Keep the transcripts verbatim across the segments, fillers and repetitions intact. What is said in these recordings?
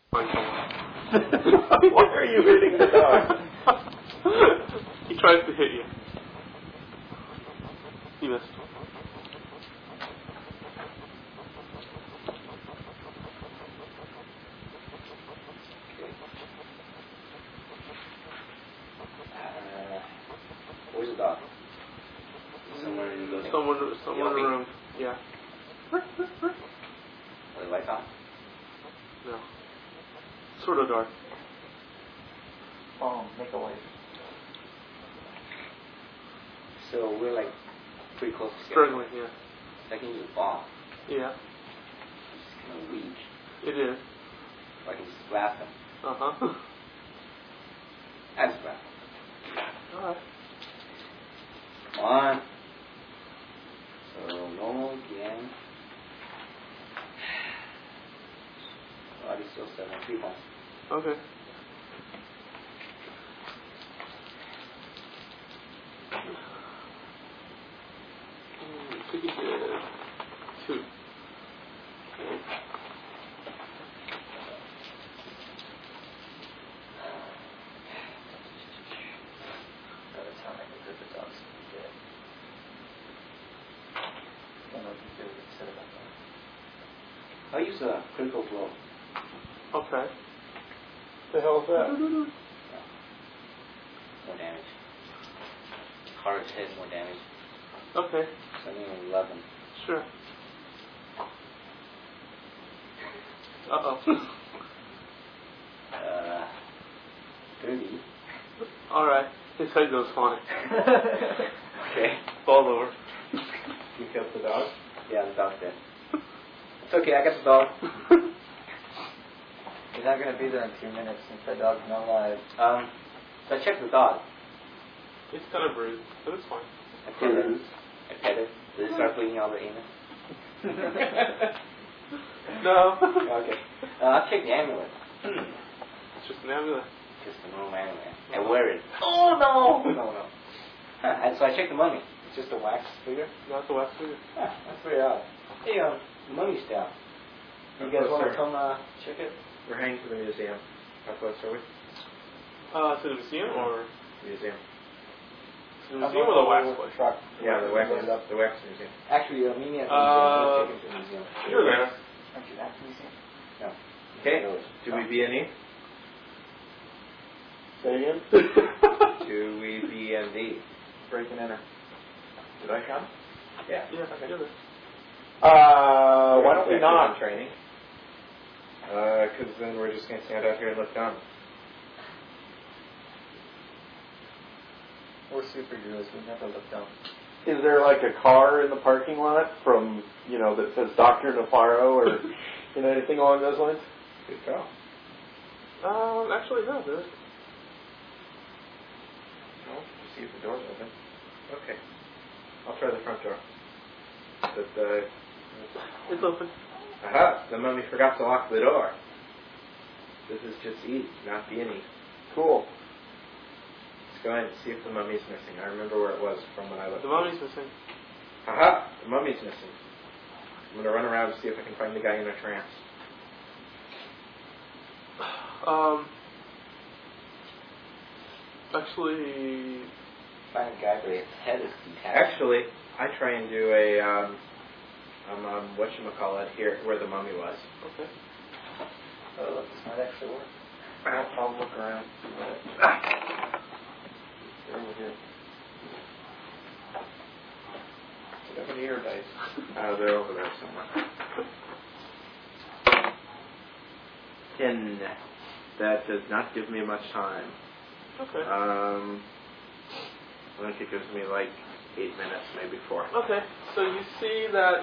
Why are you hitting the dog? He tries to hit you. You missed. Uh, where's the dog? Somewhere in the building. Someone, someone in the room. Yeah. Are the lights on? No. Sort of dark. Oh, make a light. So we're like pretty close to Struggling, yeah. I can use a bomb. Yeah. It's kind of weak. It is. So I can just slap him. Uh huh. And slap. Alright. Come on. So normal again. Body still seven three points. Okay. I think he did two. Another time I can the dog's dead. I don't know if you feel good said about that. I'll use a critical blow. Okay. The hell is that? More damage. Hard hit, more damage. Okay. So I need eleven. Sure. Uh-oh. Uh, thirty. Alright. His head goes flying. Okay. Fall over. You kept the dog? Yeah, the dog's dead. It's okay, I got the dog. He's not going to be there in two minutes since that dog's not alive. Um, so I checked the dog. It's kind of bruised, but it's fine. I pet it. I pet it. Does it start bleeding all the anus? No. Okay. Uh, I'll check the amulet. It's just an amulet. Just a normal amulet. I wear it. Oh no! No, no. Huh, and so I checked the mummy. It's just a wax figure. Not the wax figure. Huh, that's pretty odd. Hey, um, the mummy's down. You guys want to come uh, check it? We're heading to the museum. How close are we? Uh, to the museum or? Museum. To the museum or the wax place? Truck. Yeah, the wax, the wax museum. Actually, uh, meet me at the Uh, museum. We'll take him to the museum. You're there. Aren't you at the museum? No. Okay. Do we B and E? Say again? Do we B and D? Break and enter. Did I come? Yeah. Yeah, you're there. Uh, why don't we not? Training. Uh, because then we're just going to stand out here and look down. We're superheroes. We never look down. Is there like a car in the parking lot from, you know, that says Doctor Nefaro or, you know, anything along those lines? Good call. Um, actually, no, there isn't. Well, see if the door's open. Okay. I'll try the front door. But, uh... It's open. Aha! The mummy forgot to lock the door. This is just E, not B and E. Cool. Let's go ahead and see if the mummy's missing. I remember where it was from when I looked. The mummy's missing. Aha! The mummy's missing. I'm going to run around and see if I can find the guy in a trance. Um, actually... Find the guy, but his head is detached. Actually, I try and do a, um, um, um whatchamacallit here, where the mummy was. Okay. Oh, look, this might actually work. I'll, I'll look around. See what it... They're over here. How many air dice? Uh, they're over there somewhere. Ten. That does not give me much time. Okay. Um, I think it gives me like eight minutes, maybe four. Okay, so you see that...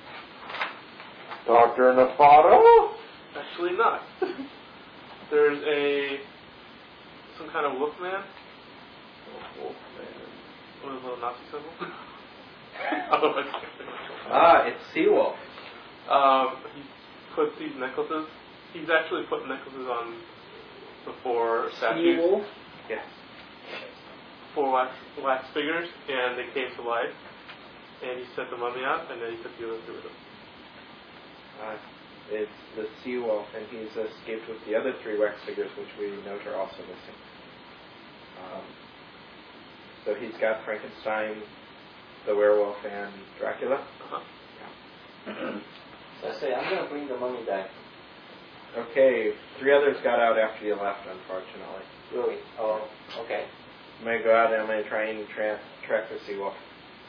Doctor Nefaro? Actually not. There's a... some kind of wolf man. Wolf man. What is a Nazi symbol? Oh, Ah, it's Seawolf. Um, he puts these necklaces. He's actually put necklaces on the four statues. Wolf? Yes. Four wax, wax figures, and they came to life. And he set the mummy up, and then he took the other two with him. Uh, It's the sea wolf, and he's escaped with the other three wax figures, which we note are also missing. Um, so he's got Frankenstein, the werewolf, and Dracula. Uh-huh. Yeah. So I say, I'm going to bring the mummy back. Okay, three others got out after you left, unfortunately. Really? Oh, okay. I'm going to go out and I'm going to try and tra- track the sea wolf.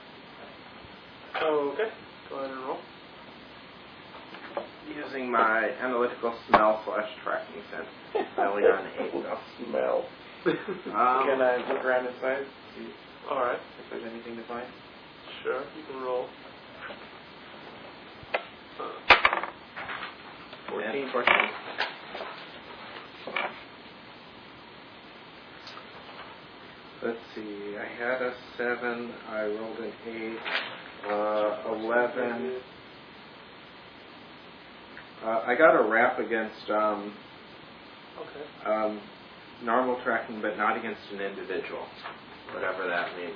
Okay. Go ahead and roll. Using my analytical smell slash tracking sense. I only got an eight though. Smell. Um, Can I look around inside? See Alright. if there's anything to find? Sure, you can roll. Uh, fourteen, fourteen. Let's see, I had a seven, I rolled an eight, uh, eleven. Uh, I got a rap against um, okay. um, normal tracking, but not against an individual, whatever that means.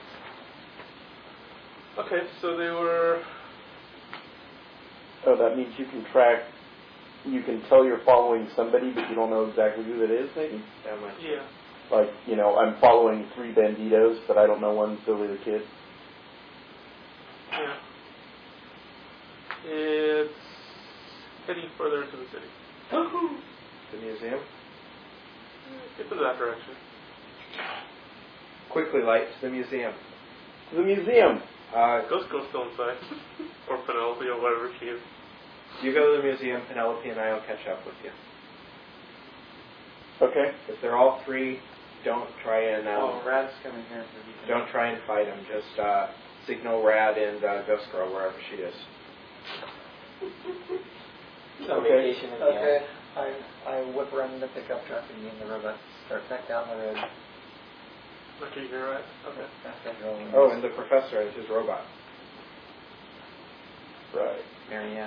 Okay, so they were... Oh, that means you can track, you can tell you're following somebody, but you don't know exactly who it is, maybe? That might be. Yeah. Like, you know, I'm following three banditos, but I don't know one's Billy the Kid. Yeah. It's heading further into the city. The museum? It's in that direction. Quickly, light to the museum. To the museum! Uh, Ghost Girl's still inside. Or Penelope or whatever she is. you go to the museum, Penelope and I will catch up with you. Okay. If they're all three, don't try and um, Oh, Rad's coming here for the don't try and fight them. Just uh, signal Rad and uh, Ghost Girl wherever she is. So Okay. vacation in the Okay. end. I I whip around in the pickup truck and me and the robot start back down the road. Okay, you're right. Okay. After rolling. Oh, and the professor and his robot. Right. Marianne.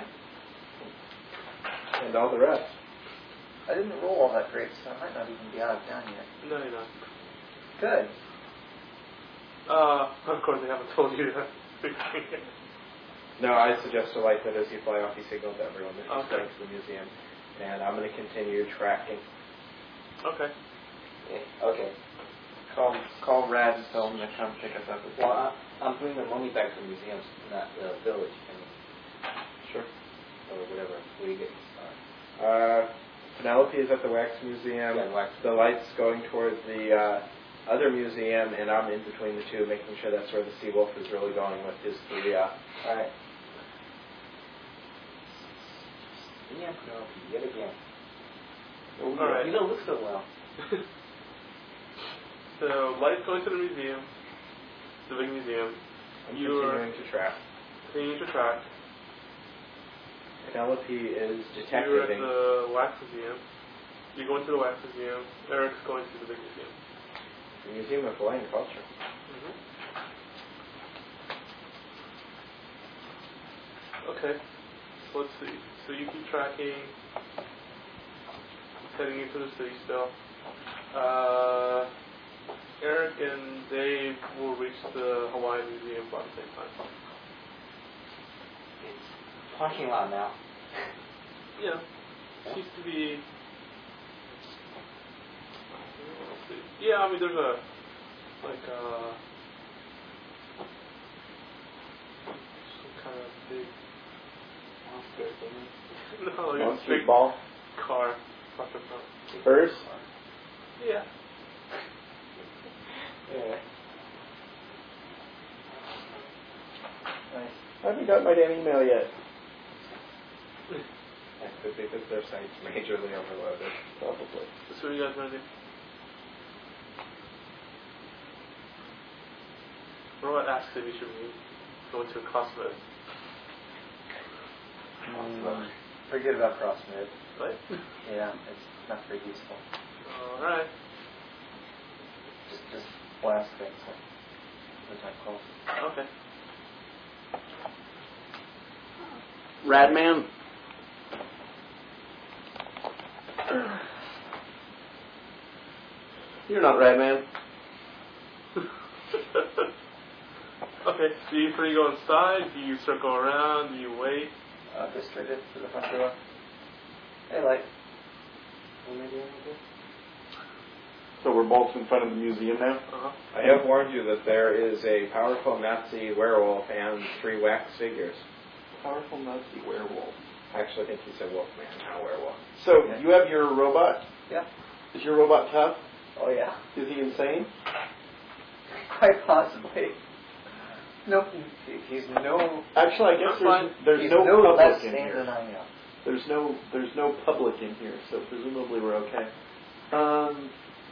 And all the rest. I didn't roll all that great, so I might not even be out of town yet. No, you're not. Good. Uh, of course they haven't told you that. No, I suggest to Light that as you fly off, you signal to everyone that he's Okay. going to the museum. And I'm going to continue tracking. Okay. Yeah, okay. Call call Rad and tell him to come pick us up. Well, I, I'm bringing the mummy back to the museum, not the village, I mean, Sure. or whatever. Where you get Uh, Penelope is at the Wax Museum. Yeah, wax. The Light's going toward the uh, other museum, and I'm in between the two, making sure that's where the Sea Wolf is really going with his three. Uh, All right. Yeah, Penelope, yet again. Oh, All right. You don't look so well. So, Light's going to the museum, the big museum. I'm You're continuing to track. continuing to track. Penelope is You're at detecting. the Wax Museum. You're going to the Wax Museum. Eric's going to the big museum. The Museum of Hawaiian Culture. Mm-hmm. Okay. So let's see. So you keep tracking, heading into the city still. Uh, Eric and Dave will reach the Hawaiian Museum about the same time. It's parking lot now. Yeah. Seems to be. Let's see. Yeah, I mean, there's a like uh some kind of big monster thing. No, like a Monster big ball. car. Parked in front. First? Yeah. Yeah. Nice. I haven't got my damn email yet. That could be because their site's majorly overloaded. Probably. So what you guys want to do? Robot asks if you should be going to a cosmet. Um, forget about CrossFit. Right? Yeah, it's not very useful. Alright. Just just blast things. Like, my call. Okay. Radman. You're not Radman. Okay, do you three go inside? Do you circle around? Do you wait? Uh, go straight into the front door. Hey, like, What am I doing with this? So we're both in front of the museum now? Uh-huh. I have warned you that there is a powerful Nazi werewolf and three wax figures. Powerful Nazi werewolf. I actually think he said wolfman, not werewolf. So Yeah. you have your robot? yeah. Is your robot tough? Oh, yeah. Is he insane? Quite possibly. Nope. he- He's no. Actually, I guess That's fine. there's, there's he's no, no public less in sane here. than I am. There's no there's no public in here, so presumably we're okay. Um.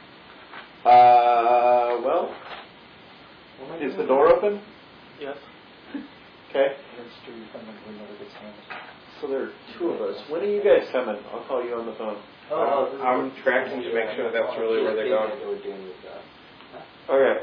Uh. Well, is the door open? Yes. Okay. Let's do someone who never gets hands. So there are two of us. When are you guys coming? I'll call you on the phone. Oh, Um, I'm tracking to make sure that's really where they're going. They were doing with, uh, Okay.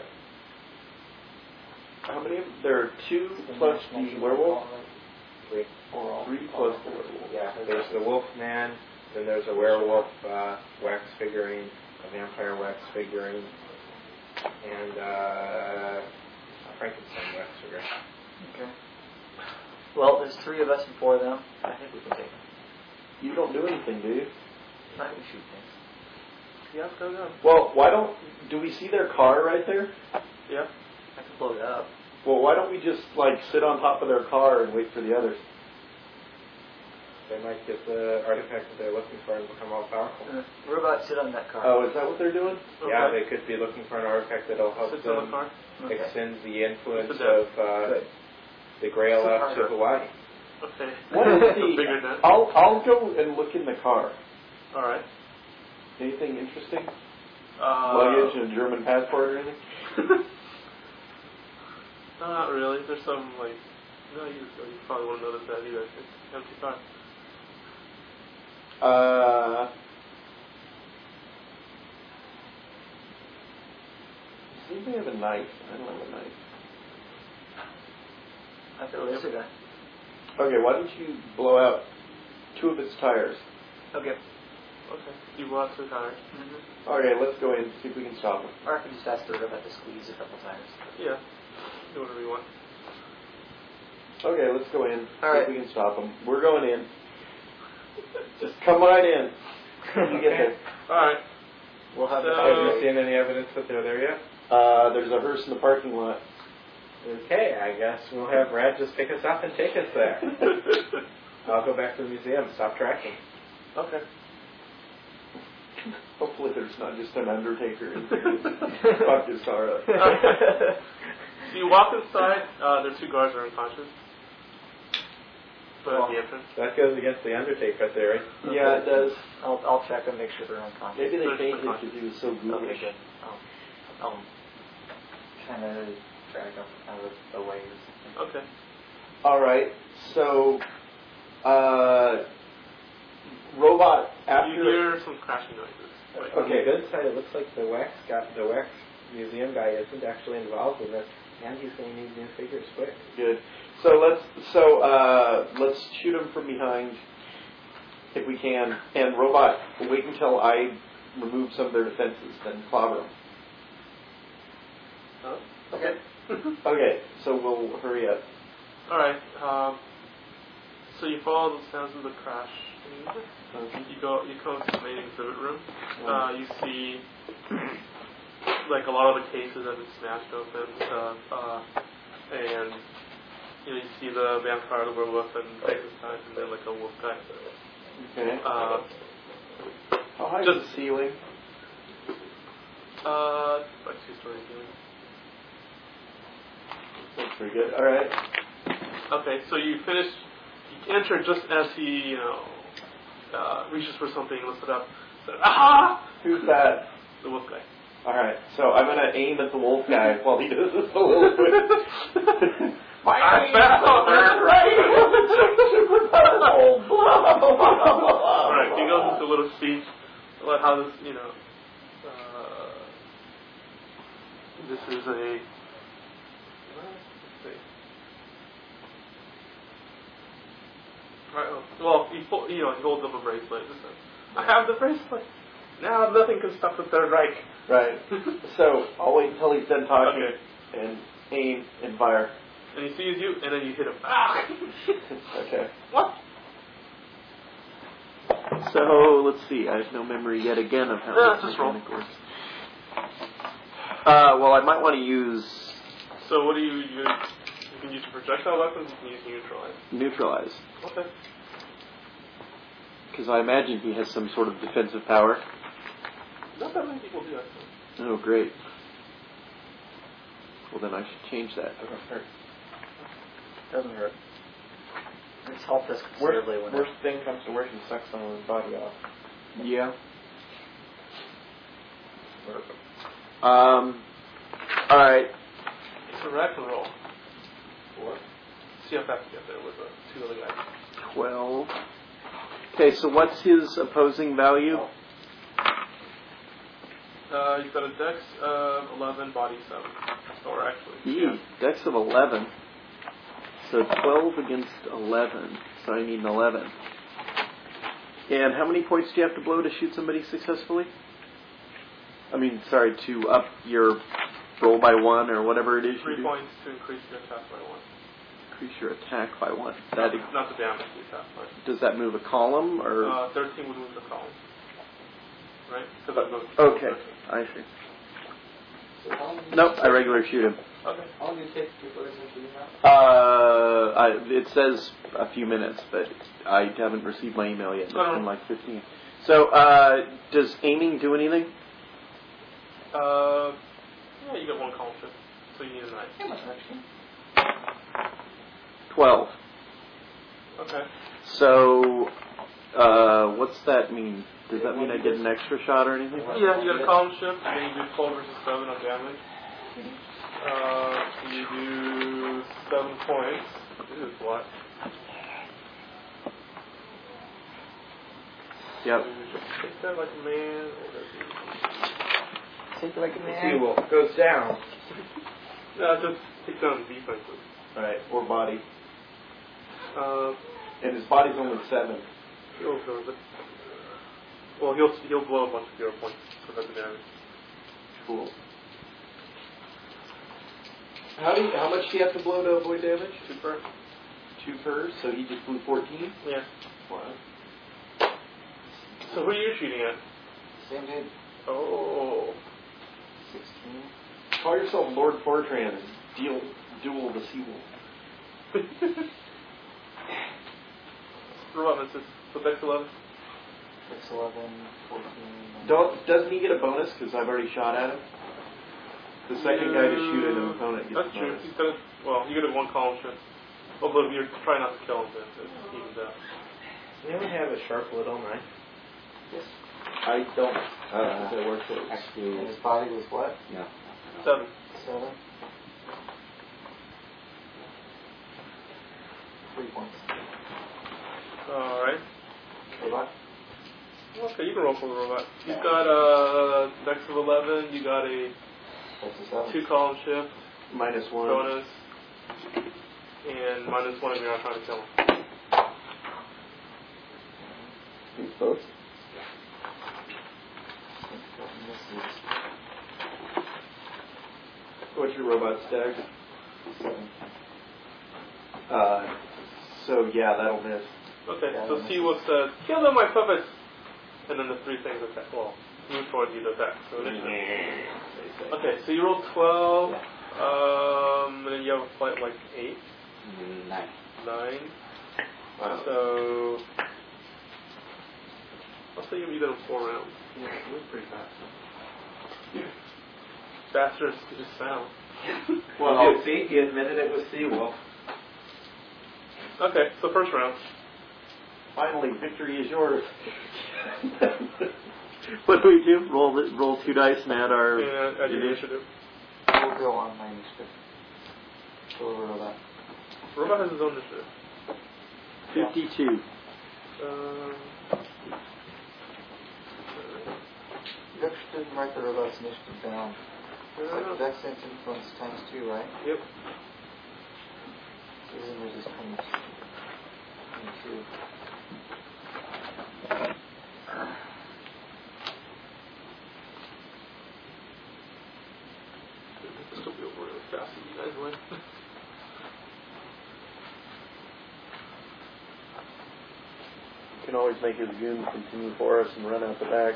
How many? Of, there are two plus the werewolf. Three. Three plus the werewolf. Yeah, there's the wolf man, then there's a werewolf uh, wax figurine, a vampire wax figurine, and uh, a Frankenstein wax figurine. Okay. Well, there's three of us and four of them. I think we can take them. You don't do anything, do you? I can shoot things. Yeah, go down. Well, why don't? Do we see their car right there? Yeah. I can blow it up. Well, why don't we just like sit on top of their car and wait for the others? They might get the artifact that they're looking for and become all powerful. Uh, robots sit on that car. Oh, is that what they're doing? Yeah, Okay. they could be looking for an artifact that'll help Sits on the them car. Okay. extend the influence It's a of uh, Good. the Grail It's a out to harder. Hawaii. Okay. What is It's a the? bigger net. I'll I'll go and look in the car. All right. Anything interesting? Uh, Luggage and a German passport or anything? No, not really. There's some like. No, you, you probably won't notice that either. It's an empty car. Uh. Does anybody have a knife? I don't have a knife. I feel this guy. Okay, why don't you blow out two of its tires? Okay. Okay. You blow out two tires. Mm-hmm. Okay, let's go in and see if we can stop them. Or I can just ask the robot to squeeze a couple times. Yeah. Do whatever you want. Okay, let's go in. See All right. if we can stop them. We're going in. Just come right in. You get there. All right. We'll have So- the Have tires. you seen any evidence that they're there yet? Uh, there's a hearse in the parking lot. Okay, I guess we'll have Brad just pick us up and take us there. I'll go back to the museum, stop tracking. Okay. Hopefully there's not just an undertaker in here. Fuck his car up. So you walk inside. Uh, the two guards are unconscious. But at the entrance. That goes against the Undertaker theory. Yeah, it does. I'll, I'll check and make sure they're unconscious. Maybe they They're changed it unconscious. because he was so Okay, ghoulish. good. I'll, I'll kind of drag them out of the way or something. Okay. All right, so uh, robot after. You hear some crashing noises. Wait. On the good side, it looks like the wax guy, the wax museum guy isn't actually involved in this, and he's going to need new figures quick. Good. So let's so uh, let's shoot him from behind if we can, and robot. Wait until I remove some of their defenses, then clobber them. Oh, Okay. Okay, so we'll hurry up. All right. Um, so you follow the sounds of the crash. You go. You come to the main exhibit room. Uh, you see, like a lot of the cases have been smashed open, uh, uh, and you know you see the vampire, the werewolf, and Frankenstein, and then like a wolf guy. Okay. Uh, How high just- is the ceiling? uh, like two stories. That's pretty good. All right. Okay, so you finish. You enter just as he, you know, uh, reaches for something, lifts it up. So, ah! Who's that? The wolf guy. All right. So I'm gonna aim at the wolf guy while he does this a little bit. My I aim found is her. right. Super powerful. Blah, blah, blah, blah, blah. All right, he goes into a little speech about how this, you know, uh, this is a. Let's see. Right, oh, well, he, pull, you know, he holds up a bracelet. Just says, I have the bracelet. Now nothing can stop the Third Reich. Right. So I'll wait until he's done talking Okay. and aim and fire. And he sees you, and then you hit him. Ah! Okay. What? So let's see. I have no memory yet again of how Yeah, this just roll. mechanic works. Uh, well, I might want to use So what do you use? You can use projectile weapons. You can use neutralize. neutralize, Okay. because I imagine he has some sort of defensive power. Not that many people do actually. Oh, great. Well, then I should change that. Doesn't hurt. Doesn't hurt. It's helped us Worst, considerably when worst thing comes to worst, he sucks someone's body off. Yeah. Um. All right. So Rat can roll. What? See how fast you get there with the two other guys. Twelve. Okay, so what's his opposing value? Uh, you've got a dex of eleven, body seven. Or actually, Yee, dex of eleven. So twelve against eleven. So I need an eleven. And how many points do you have to blow to shoot somebody successfully? I mean, sorry, to up your roll by one or whatever it is three you do. points to increase your attack by one. Increase your attack by one. Not, That not the damage you attack by. does that move a column or? Uh, thirteen would move the column. Right? Because it moves Okay, I see. So how long do you Nope, take- I regular shoot him. Okay. How long do you take before it's into now? Uh, I, it says a few minutes, but I haven't received my email yet. It's Oh. been like fifteen. So, uh, does aiming do anything? Uh, yeah, you got one column shift, so you need a nine. How much actually? Twelve. Okay. So, uh, what's that mean? Does that mean I get an extra shot or anything? Yeah, you got a column shift, and then you do twelve versus seven on damage. Uh, so you do seven points. This is what? Yep. Take that like a man. Or does he- Take it like a The man. Seawolf goes down. No, just take down defenses. Right, or body. Uh, And his body's only seven. he'll go with it. Well, he'll he'll blow a bunch of hero points for that damage. Cool. How do you, how much do you have to blow to avoid damage? Two per. Two per, so he just blew fourteen? Yeah. Wow. So who are you shooting at? Same dude. Oh. Sixteen. Call yourself Lord Fortran and deal, duel the Seawolf. Robot misses. So dex eleven. Six, eleven, fourteen. Don't, doesn't he get a bonus because I've already shot at him? The second guy to shoot at an opponent gets That's a true. bonus. He's gonna, well, you get a one column shift. Although you're trying not to kill him, then it's evens out. Does anyone have a sharp little knife? Yes. I don't. Uh, Uh, that works for Actually, and his body was what? No. Seven. Seven. Three points. Alright. Robot. Okay, you can roll for the robot. You've got a dex of eleven, you got a That's a seven. two column shift, Minus one. bonus, and minus one if you're not trying to kill him. He's both. Misses. What's your robot stack? Seven. Uh, so yeah, that'll miss. Okay, Yeah, so that Seawolf says, kill them, my puppets! And then the three things attack, well, move towards you to attack. So initiative. Okay, so you roll twelve, um, and then you have a flight like eight, Nine. nine. Wow. So, I'll say you did in four rounds. Yeah, it was pretty fast. Faster as you just sound. Well, you see, he admitted it was Seawolf. Okay, so first round. Finally, victory is yours. What do we do? Roll the, roll two dice and add our And add your initiative. We'll go on my initiative. Go over to that. Robot has his own initiative. fifty-two. Um, You actually didn't write the robot's initiative down. uh, Dex and influence times two, right? yep. Isn't it just comes two? This will be over really fast if you guys win. can always make his goons continue for us and run out the back.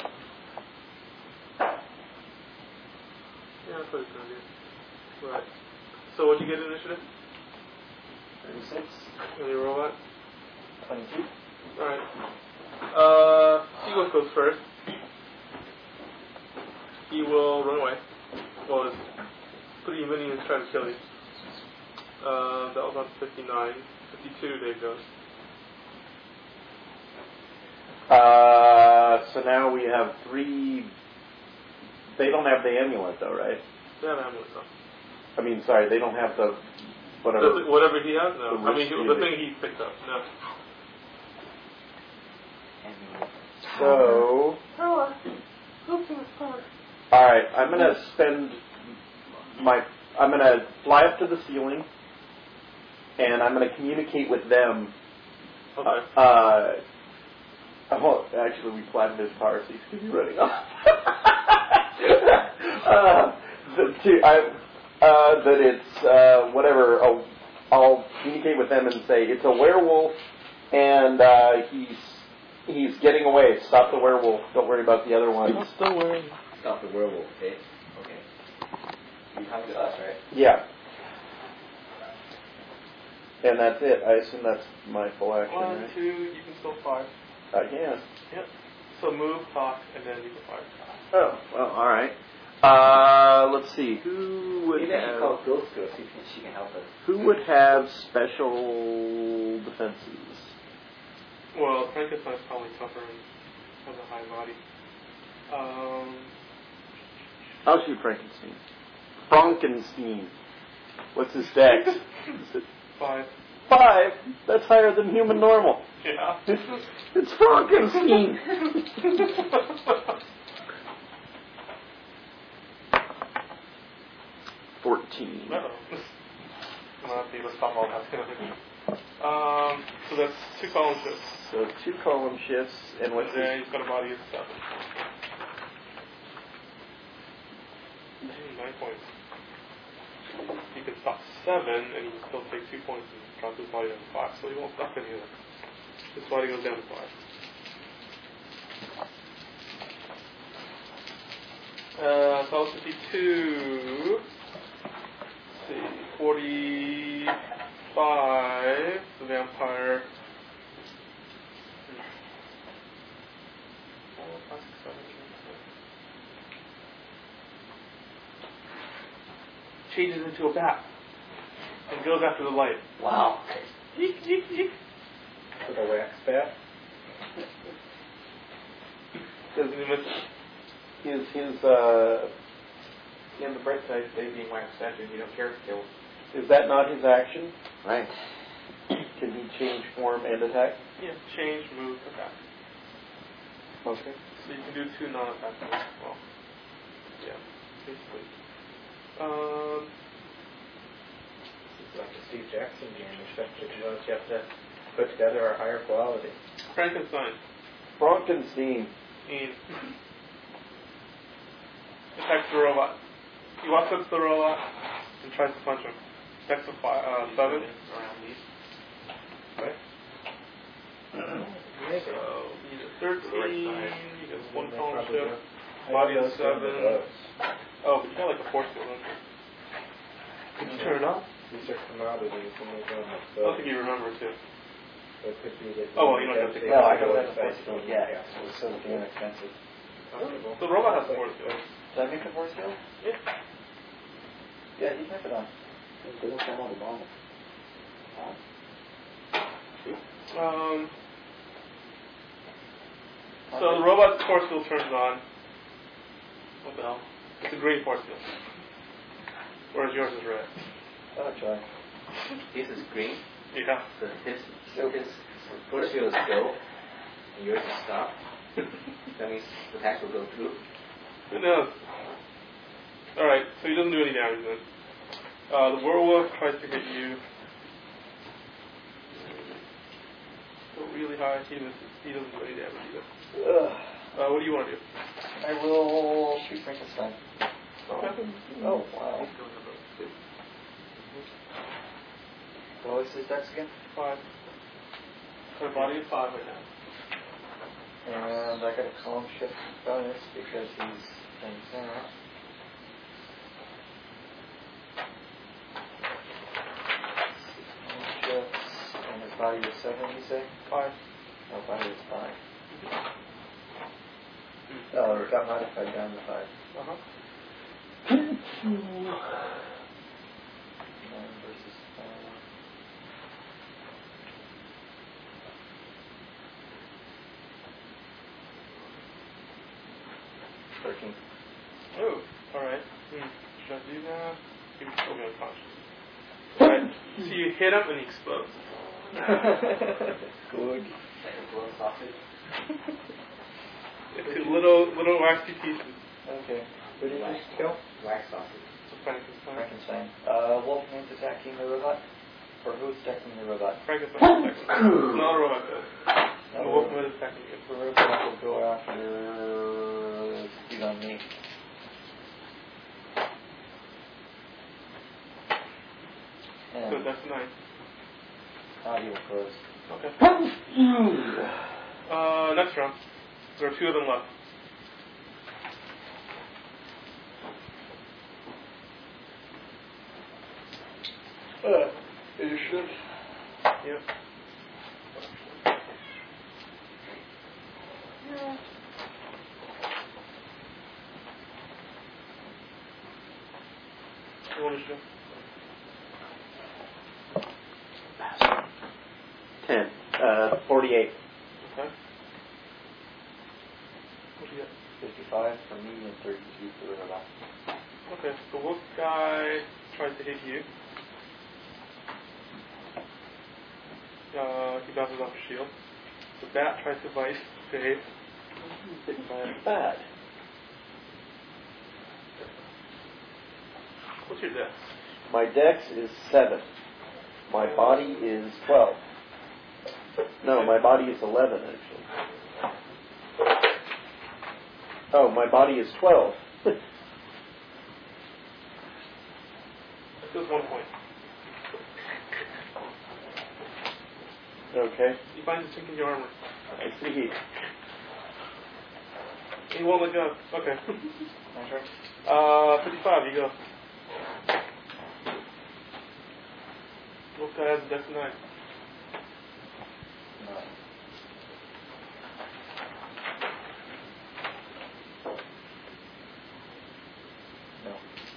Yeah, that's what it's going to do. Right. So what'd you get in initiative? thirty-six. And you roll that? twenty-two. Alright. Uh, Seagull goes first. He will run away. Well, his three minions try to kill you. Uh, that was on fifty-nine. fifty-two, Dave goes. Uh, so now we have three. They don't have the amulet, though, right? They have amulet, though. I mean, sorry, they don't have the whatever. Does it- whatever he has? No. The I mean, wrist the unit. thing he picked up. No. So, all right, I'm gonna spend my. I'm gonna fly up to the ceiling, and I'm gonna communicate with them. Okay. Uh, uh, oh, actually, we flattened his power, so he's gonna be running off. uh, the, to, I, uh, that it's uh, whatever. I'll, I'll communicate with them and say it's a werewolf, and uh, he's he's getting away. Stop the werewolf. Don't worry about the other ones. Don't worry. Stop the werewolf, okay? Okay. You come to us, right? Yeah. And that's it. I assume that's my full action, One, right? two, you can still fire. I guess. Yep. So move, talk, and then you can fire. Oh, well, all right. Uh, let's see. Who would Maybe I can have call Ghost Girl, see if she can help us. who would have special defenses? Well, Frankenstein's probably tougher and has a high body. Um, I'll shoot Frankenstein. Frankenstein. What's his dex? Is it five. five. That's higher than human normal. Yeah. It's, it's Frankenstein. Fourteen. No. Well, that'd be the stop all that's gonna be. Um, so that's two column shifts. So two column shifts, and what's Yeah, his? he's got a body of seven. Mm, Nine points. He can stop seven, and he can still take two points and drop his body down to five, so he won't stop any of it. His body goes down to five. Uh, so fifty-two. Let's see, forty-five. The vampire. Four, five, six, seven, eight, nine, ten. Changes into a bat and goes after the light. Wow. Yeek, yeek, yeek. With a wax bat. Doesn't even miss it. His his uh, Yeah, the bright side, they being wax statue, you don't care if kills. is that not his action? Right. Can he change form and attack? Yeah, change, move, attack. Okay. So you can do two non-attack moves as well. Yeah, basically. Um, It's like a Steve Jackson game, especially because you have to put together a higher quality. Frankenstein. Frankenstein. In. Attacks the robot. He walks up to the robot and tries to punch him. Attacks a five, uh, seven. Around these. Right? So he's a thirteen. He gets one They column probably shift. do. Body I of know those are the seven. gloves. Oh, but you got like a force field, don't you? Could you turn it off? These are commodities and they go in the I store. don't think you remember too. So it could be that Oh, well, you don't have to- No, I don't have the the force field yet. It's so damn expensive. The robot has a force field. Did I make a force field? Yeah. Yeah, you have it on. They don't come on the bottom. Um. So the robot's force field turns on. What the hell? It's a green force field. Whereas yours is red. Oh, try. His is green, Yeah. so his, his force field is go, and yours is stop. That means the attacks will go through. Who knows? Alright, so he doesn't do any damage then. Uh, the werewolf tries to hit you. Go really high, he misses. He doesn't do any damage either. Ugh. Uh, what do you want to do? I will shoot Frankenstein. Okay. Oh, wow. What was his dex again? Five. Her body is five right now. And I got a column shift bonus because he's things that. Column shifts, and his body was seven, you say? Five. No, body was five. Oh, it got modified down to five. Uh-huh. Nine versus five. Thirteen. Oh, alright. Hmm. Should I do that? He was still unconscious. Alright. So you hit him and he explodes. Good. Like a blown sausage. It's little little waxy pieces. Okay. Who did you just kill? Wax sausage. So Frankenstein. Frankenstein. Uh, Wolfman's attacking the robot? Or who's attacking the robot? Frankenstein is attacking. It's not a robot though. No, The Wolfman is attacking you. the robot will go after... Speed on me. So And that's nine. audio close. Okay. Uh, next round. There are two of them left. Uh, you should. Yep. You want to show? Ten. Uh, forty-eight. Okay. What do you get? fifty-five for me and thirty-two for the robot. Okay, the wolf guy tries to hit you. Uh, he bounces off a shield. The bat tries to bite Dave. Bitten by a bat. What's your dex? My dex is seven. My body is twelve. No, my body is eleven, actually. Oh, my body is twelve. It does one point. Okay. You find a chink in your armor. I see. He won't let go. Okay. My turn? Uh, fifty-five, you go. Wolf guy has a dex of nine. No. No.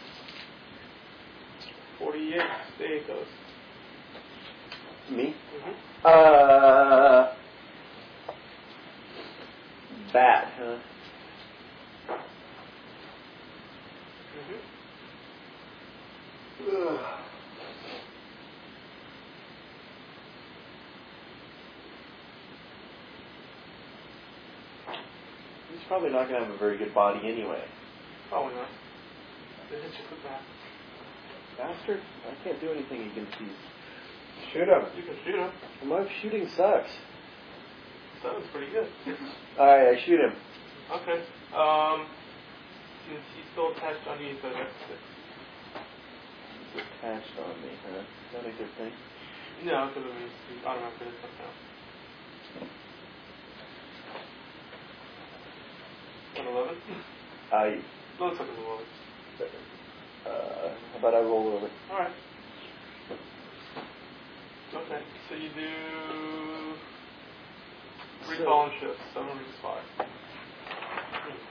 forty-eight, there it goes. Me? Mm-hmm. Uh, bat, huh? Mm-hmm. Ugh. He's probably not going to have a very good body anyway. Probably not. They hit you with that. Bastard. I can't do anything against these. Shoot him. You can shoot him. My shooting sucks. Seven's pretty good. Alright, I shoot him. Okay. Um, since he's still attached on you, so that's six. He's attached on me, huh? Is that a good thing? No, because it means he automatically hits us now. An eleven? I, Looks like an eleven. uh, how about I roll over? Alright. Okay, so you do three So- column shifts, seven versus five. Hmm.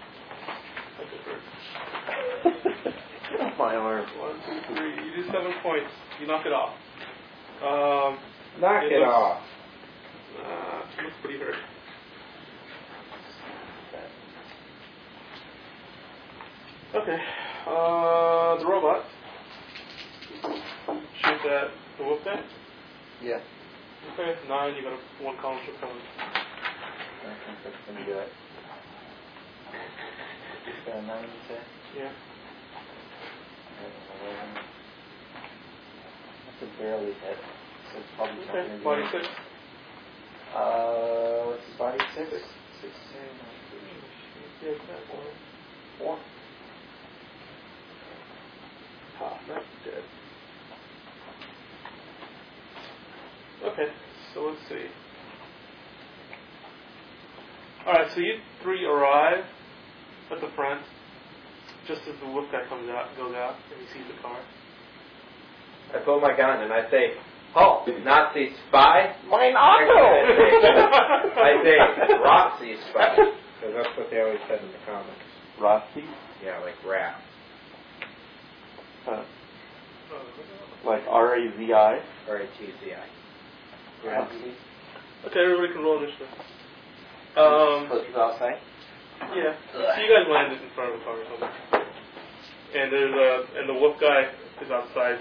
That's a first. Get off my arm. One, two, three. You do seven points. You knock it off. Um, Knock It it, looks- off. uh, looks pretty hurt. Okay. Uh, the robot shoots at the wolf guy. Yeah. Okay, nine. You got a one column shift coming. I think that's going to do it. Just got a nine, you say? Yeah. eleven. That's a barely hit. So it's probably not Okay. going to Body do six. it. Uh, what's his body? Six? Six. Six, seven, Yeah, that one. four. Ah, that's dead. Okay, so let's see. Alright, so you three arrive at the front just as the wolf guy comes out, goes out, and he sees the car. I pull my gun and I say, "Halt, Nazi spy!" Mein I Auto! say, I say, "Roxy spy," because that's what they always said in the comics. Roxy? Yeah, like rap. Uh, like R A Z I? R A T Z I. Roxy. Okay, everybody can roll initiative. Um, Put people outside? yeah. So you guys landed in front of the car or something. And there's a, and the wolf guy is outside.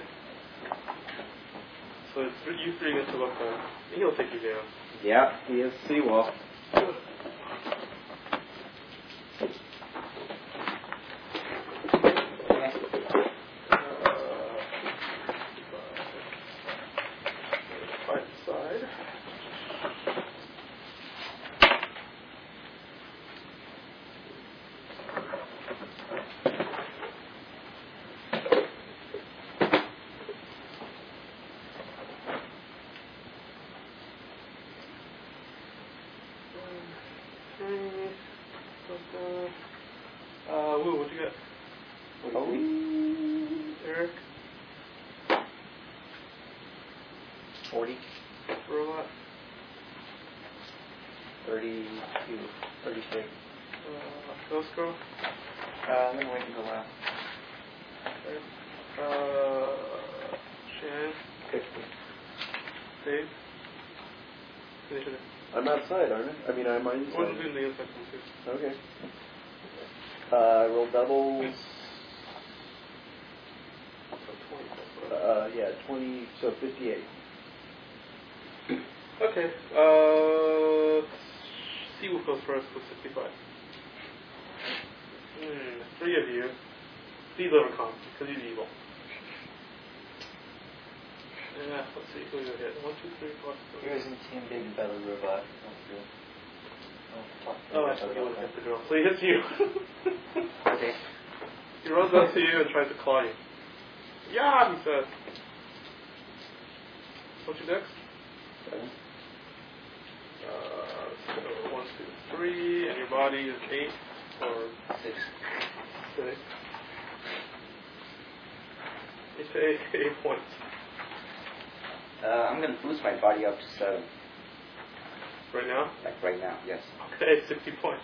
So it's three, you three against the wolf guy. And he'll take you down. Yeah, he is Seawolf. Right side. Uh, Woo, what you got? Eric? forty. Robot? thirty-two. thirty-six. Uh, Ghost Girl? Uh, I'm going to wait until last. Okay. Uh, Shannon? fifty. Dave? Initiative. I'm outside, aren't I? I mean, I'm What is inside. doing the inside one too? Okay. Uh, I roll doubles. Uh, yeah, twenty, so fifty-eight. Okay. Uh, Seawolf goes first with sixty-five. Hmm, three of you. Steve's overcome because he's evil. Yeah, let's see who you hit. One, two, three, four, He five. was intimidated by the robot. That's good. Oh, actually, he would have hit the girl. So he hits you. Okay. He runs up to you and tries to claw you. Yeah, he says. What's your dex? Seven. Uh, so one, two, three, and your body is eight or Six. six. You take eight points. Uh, I'm going to boost my body up to seven. Right now? Like right now, yes. Okay, sixty points.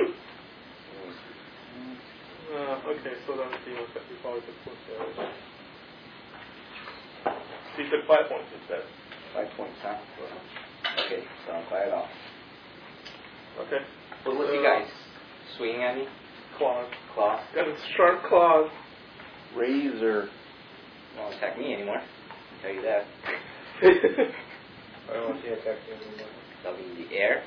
uh, okay, so that would be one fifty, probably six points damage. So you took five points instead. Five points, huh? Okay, so I'll fire it off. Okay. What was So- you guys swinging at me? Claws. Claws? Got his sharp claws. Razor. Won't attack me anymore. I'll tell you that. I don't want to attack you anymore. They'll be in the air.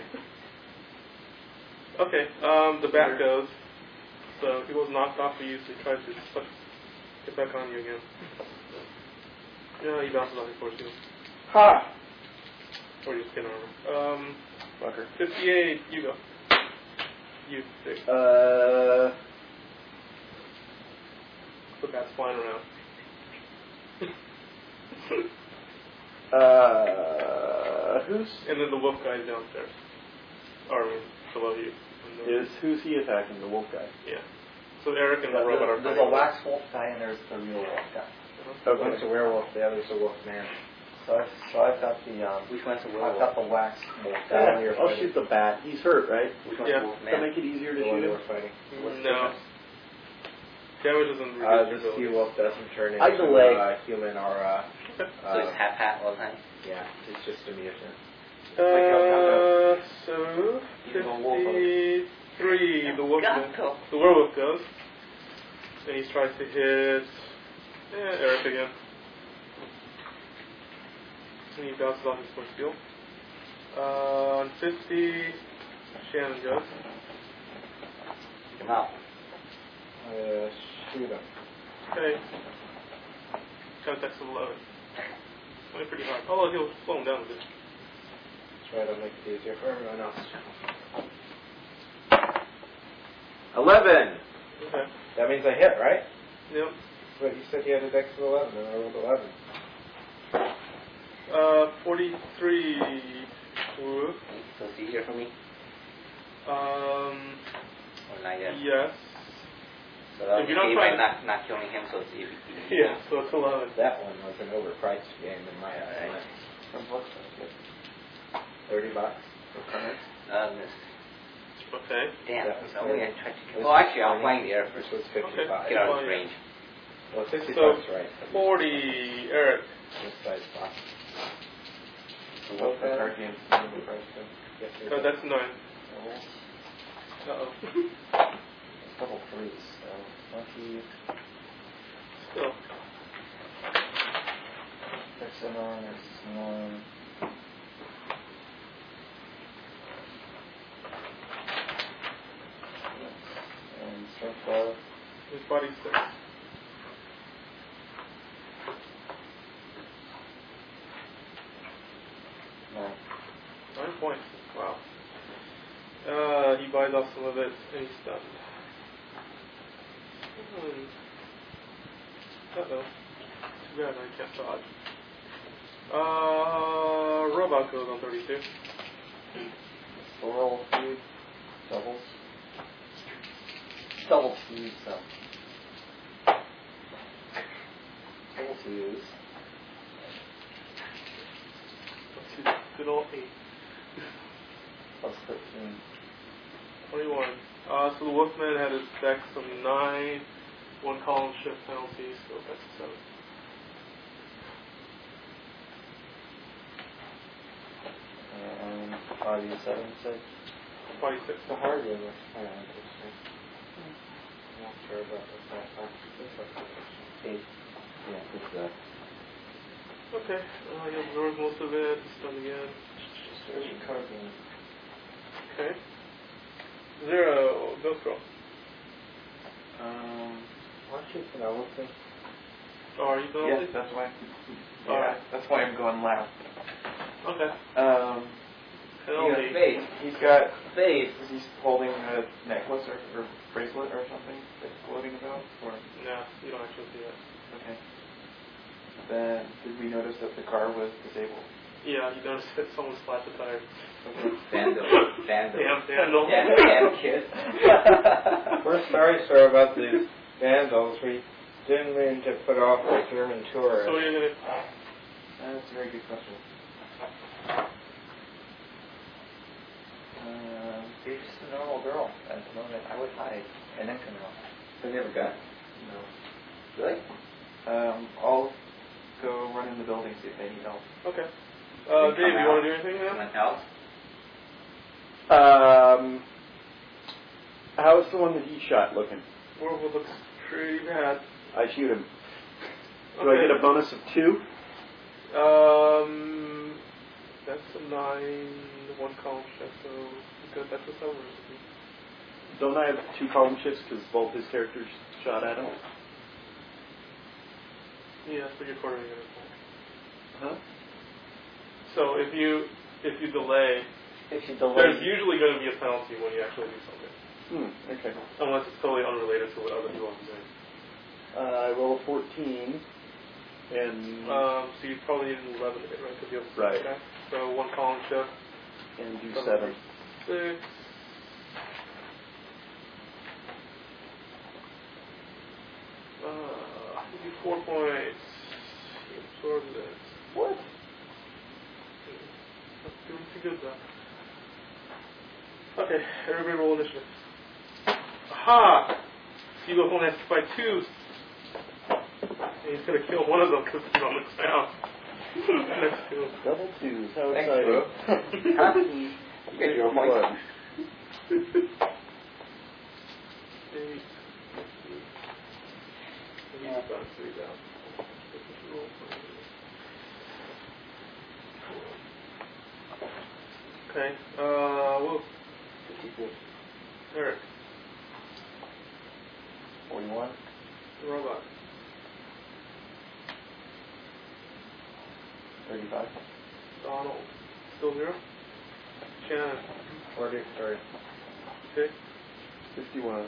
Okay, um, the bat goes. So he was knocked off of you, so he tries to suck, get back on you again. Yeah, he bounces off before you. Ha! Or your skin armor. Um, Fucker. fifty-eight, you go. You six. Uh, The bat's flying around. uh, who's, And then the wolf guy's downstairs. Or, I mean, below you. And then- is, who's he attacking? The wolf guy. Yeah. So Eric and the There's, robot are there's fighting. a wax wolf guy and there's the real wolf guy. Uh-huh. One's a werewolf, the other's a wolf man. So I've, so I've got the um, Which one's a I've werewolf? got the wax wolf guy. That one you're I'll fighting. shoot the bat. He's hurt, right? Which one's Yeah. the wolf To man? make it easier to The one shoot you him. were fighting. What's the No. difference? Damage doesn't reduce Uh, your the ability. sea wolf doesn't turn I into delay. uh, human or uh, So uh, it's half hat all the time? yeah, it's just a mutant. Uh, so Evil wolf. fifty-three. The wolf, Gato. the werewolf goes, and he tries to hit eh, Eric again, and he bounces off his point skill. Uh, on fifty, Shannon goes. Come out. Uh, shoot him. Okay. Got a dex of eleven. Went pretty hard. Although he'll slow him down a bit. That's right, I'll make it easier for everyone else. Eleven. Okay. That means I hit, right? Yep. But you said you had a dex of eleven, and I rolled eleven. Uh, forty-three. Woo. So it's easier for me. Um, Or not yet? yes. So that If was you don't okay try by to- not, not killing him, so it's even. Yeah, so it's eleven. That one was an overpriced game in my eyes. From books, that's good. Thirty bucks for cards. Uh, miss. Okay. Damn, That was so we good. had tried to This kill. Well, actually, I'm was flying the air This first. was fifty-five. Get out Oh, of his yeah. range. Well, sixty-five So, is right. forty, Eric. This size box. So what's the card game? Overpriced then? Yes, sir. Oh, that's nine. Oh, Uh-oh. it's double threes, so monkey, Still. fixing on, there's one. And strength five. His body's six. Nine. Nine points. Wow. Uh, he buys off some of it and he's stunned. Hmm. Uh-oh. Too bad I can't dodge. Uh, robot goes on thirty-two. So roll three doubles. Double twos, so. Double twos. Let's see, good old eight. Plus thirteen. twenty-one. Uh, so the Wolfman had his dex of nine, one column shift penalty, so that's a seven. Um, body seven, six. Body six. The hard one was kind of interesting. I'm not sure about this last time. This looks interesting. Eight. Yeah, good for that. Okay, uh, he absorbs most of it, he's stunned again. There's your card game. Okay. Zero, go scroll. Um, aren't you Penelope? Oh, are you going Yes, that's why. Yeah, Alright. that's why I'm going last. Okay. Um, Penalty. Face. he's got. Face. Is he holding a necklace or, or bracelet or something that's floating about? Or No, you don't actually see that. okay. Then did we notice that the car was disabled? Yeah, you notice that someone splashed the tire. Okay. Vandal. Vandal. Damn, Vandal. Damn, damn kid. We're sorry, sir, about these vandals. We didn't mean to put off the German tourists. So you're gonna. That's a very good question. Um, You're just a normal girl at the moment. I would hide and then come out. Have you ever got? no. Really? Um, I'll go run in the building, see if they need help. Okay. Uh, They Dave, come you want out. to do anything now? Someone else? Um, how's the one that he shot looking? Werewolf looks pretty bad. I shoot him. Do I get a bonus of two? Um, that's a nine, one column shift, so good. That's a seven recipe. Don't I have two column shifts because both his characters shot at him? Yeah, so you're quartering it. Huh? So if you if you delay, If you there's usually going to be a penalty when you actually do something, Hmm, okay. unless it's totally unrelated to what other people are doing. Uh, I roll a fourteen, and Um, so you probably need an eleven to hit, right? Because you have six. Right. Okay. So one column shift. and do seven, seven. Six. Uh, give you four points. He absorbs it. What? That's doing pretty good though. Okay, everybody roll initiative. Aha! Seagull only has to fight two. And he's gonna kill one of them because he's on the ground. Next to him. Double twos. How Thanks, exciting. bro. You get your Fifty-one. points. Eight. And he's got three down. Okay, uh, Will. fifty-two. Eric. forty-one. The robot. thirty-five. Donald. Still zero? Shannon. Forty, sorry. Okay. Fifty-one.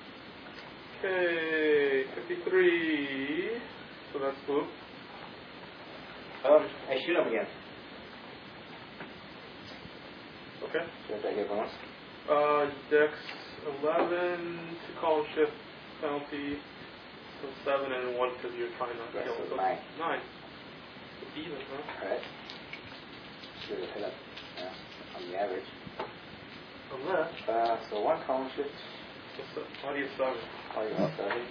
Okay, fifty-three. So that's blue. Um, I shoot him again. Okay. Should I get a bonus? Uh, Dex eleven, two column shift penalty, so seven and one because you're trying not to Yes, kill. so So nine. nine. It's even, huh? Alright. Should have hit up yeah, on the average. Unless, Uh, so one column shift. what's up? How do you start it? Oh, you're up already.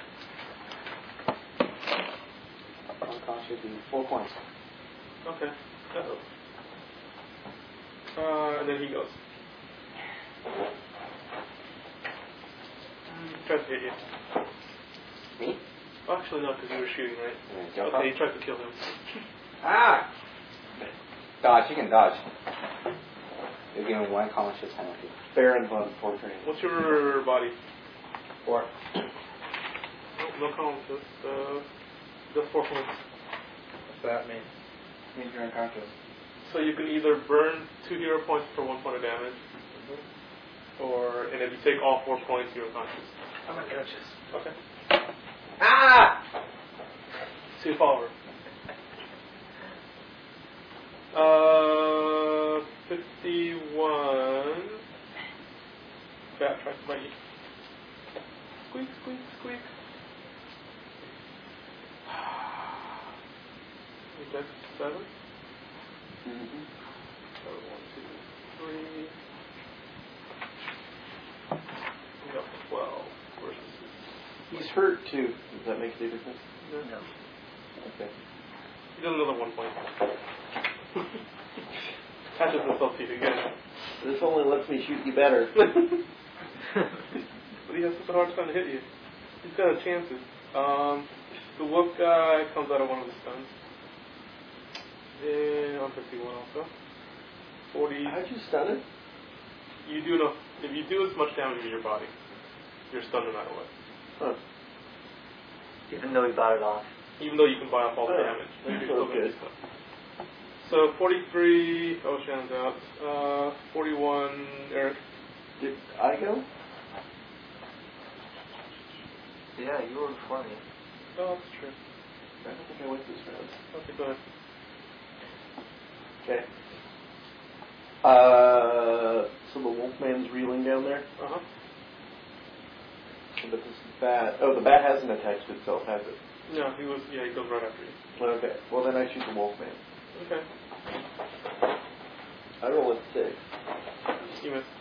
One column should be four points. Okay. That helps. Uh, and then he goes. He tries to hit you. Me? Oh, actually, no, because you were shooting, right? Yeah, jump Okay, up. he tried to kill him. Ah! Dodge, you can dodge. You're given one column shift penalty. Baron von Fortran. What's your body? Four. No, no column, just, uh, just four points. What's that mean? Means you're unconscious. So you can either burn two hero points for one point of damage, or, and if you take all four points, you're unconscious. I'm unconscious. Okay. Ah! So you fall over. Uh, fifty-one. Bat tries to bite you. Squeak, squeak, squeak. You dex seven? Mm-hmm. So one, two, three. You got twelve versus. He's hurt too. Does that make any difference? No. Okay. He does another one point. Catches himself to you again. This only lets me shoot you better. But he has such a hard time to hit you. He's got a chances. Um, the wolf guy comes out of one of the stuns. And on fifty-one also. forty. How'd you stun it? You do enough. If you do as much damage in your body, you're stunned no matter what. Huh. Even though he bought it off. Even though you can buy off all the Oh, damage. that's You're still so gonna be good. stunned. So forty-three, oh, Shannon's out. Uh, forty-one, Eric. Did I go? Yeah, you were before me. Oh, that's true. I don't think I went this round. Okay, go ahead. Okay. Uh, so the Wolfman's reeling down there. Uh-huh. But this bat, oh, the bat hasn't attached itself, has it? No, he was, yeah, he goes right after you. Okay. Well, then I shoot the Wolfman. Okay. I roll a six. You miss.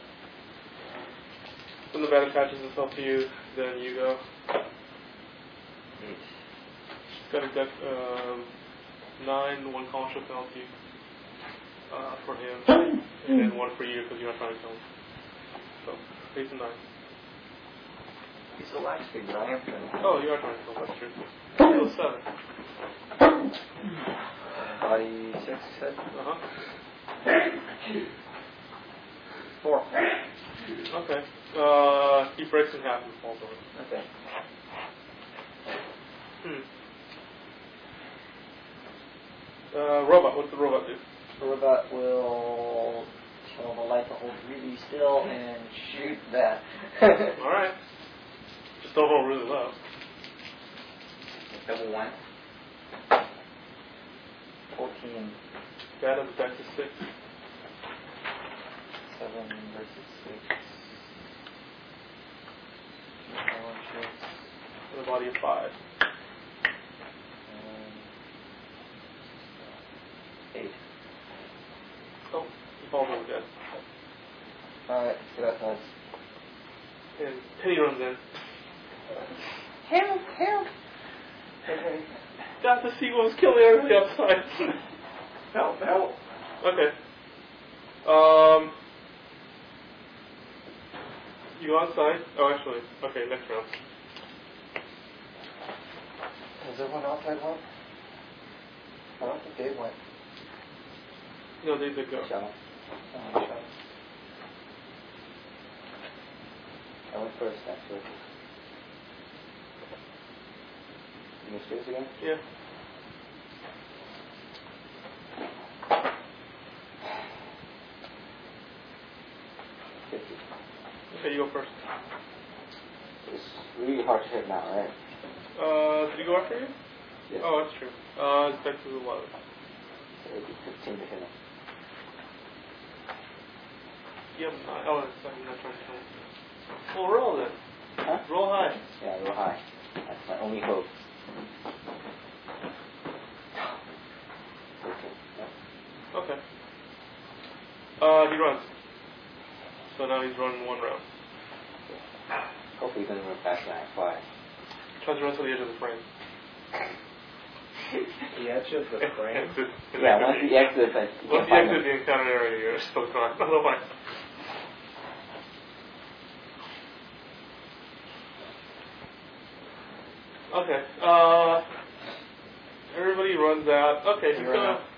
When the bat attaches itself to you, then you go. Eight. It's got a deck, um, nine, one column shift penalty uh, for him, and then one for you because you're not trying to kill him. So, eight and nine. He's so lax big, but I am trying to. Oh, you are trying to kill him, that's true. It was seven. Body six, you said? Uh-huh. Four. Okay. Uh, he breaks in half and falls over. Okay. Hmm. Uh, robot, what's the robot do? The robot will tell the light to hold really still and shoot that. Alright. Just don't roll really low. Double one. Fourteen. Bat has a dex of six. Seven versus six. One six. And a body of five. Um, eight. Oh, he falls over dead. Alright, let's get outside. And Penny runs in. Help! Help! Okay. Got the seagulls killing everybody outside. Help, help. Okay. Um, you go outside? Oh, actually, okay, next round. Has everyone outside one? I don't think Dave went. No, they did go. Shuttle. Oh, shut. I went first, actually. You missed yours again? Yeah. Fifty. Okay, you go first. It's really hard to hit now, right? Uh, did he go after you? Yes. Oh, that's true. Uh, his dex is eleven. So it'd be fifteen to hit him. You have nine. Oh, sorry, you're not trying to kill him. Well, roll then. Huh? Roll high. Yeah, real high. That's my only hope. Okay. Yeah. Okay. Uh, he runs. So now he's running one round. Hopefully he doesn't run faster than I fly. Tries to run to the edge of the frame. The edge of the frame? Exit. Yeah, once he exits, I you Once can you find exit him. the encounter area, you're still gone. Otherwise. Okay. Uh, everybody runs out. Okay, he's You run gonna. out.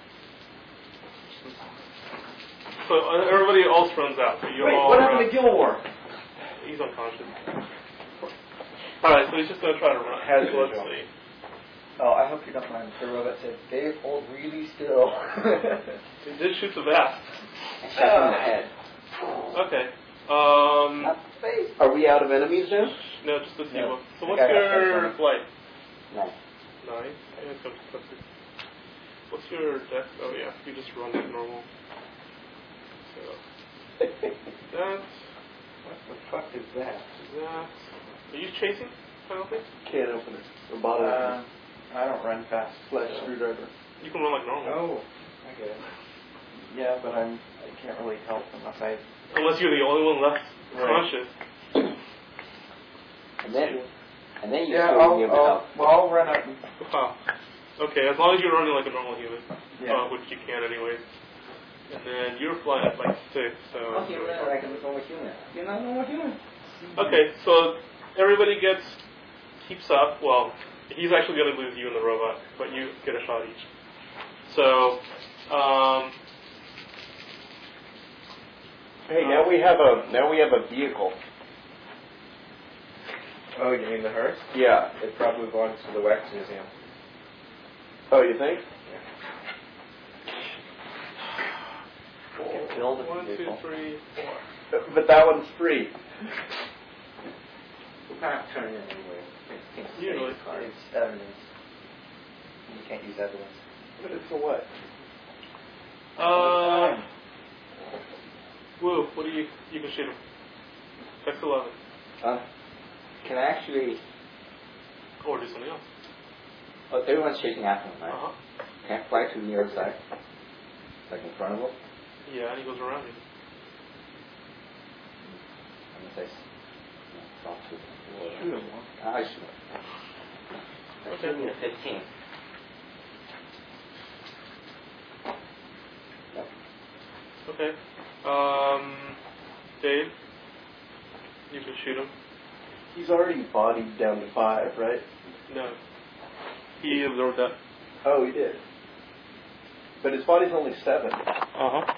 So uh, everybody else runs out. So you Wait, all. what run. happened to Gilmore? He's unconscious. Alright, so he's just gonna try to run. Has So let's visual. see. Oh, I hope you don't mind. The robot said, Dave, hold really still. He did shoot the vest. I shot him in the head. Okay. Um. Not the face. Are we out of enemies now? No, just the No. one. So I what's got it. your That's flight? Nice. Nine. Yeah, it's up to plus six. What's your dex? Oh yeah, you just run like normal. So that's What the fuck is that? that. Are you chasing? Penalty? Can't open it. The bottom. Uh, I don't run fast. Flash so- screwdriver. You can run like normal. Oh, I get it. Yeah, but I'm, I can't really help unless I... Unless you're the only one left Right. conscious. And then, and then you Yeah, still I'll, be able to I'll, help. well, I'll run up and... Wow. Okay, as long as you're running like a normal human, Yeah. uh, which you can anyways. And then you're flying at like six, so. Okay, well, like a normal human. You're not a normal human. Okay, so everybody gets keeps up. Well, he's actually going to lose you and the robot, but you get a shot each. So, um, Hey, now we have a now we have a vehicle. Oh, you mean the hearse? Yeah. It probably belongs to the Wax Museum. Oh, you think? can build a one, two, vehicle. three, four. But- But that one's free. We're kind of turning it anyway. It's Usually. It's evidence. You can't use evidence. But it's a what? Uh, Woo, what do you, you can shoot him. X eleven. Uh, can I actually... Or do something else. Oh, everyone's chasing after him, right? Uh-huh. Can I fly to the other side? Like in front of him? Yeah, and he goes around you. Unless I... s- no, not too- Shoot him. I shoot him. That's Okay. shooting at fifteen. Yep. Okay. Um, Dave, you can shoot him. He's already bodied down to five, right? No. He absorbed that. Oh, he did. But his body's only seven. Uh-huh.